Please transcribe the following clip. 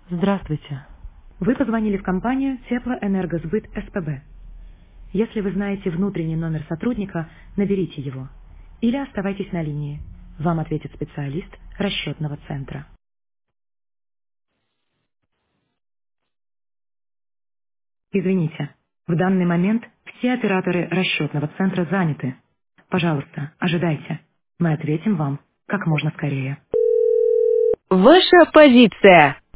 Здравствуйте. Вы позвонили в компанию Теплоэнергосбыт СПБ. Если вы знаете внутренний номер сотрудника, наберите его. Или оставайтесь на линии. Вам ответит специалист расчетного центра. Извините, в данный момент все операторы расчетного центра заняты. Пожалуйста, ожидайте. Мы ответим вам как можно скорее. Ваша позиция.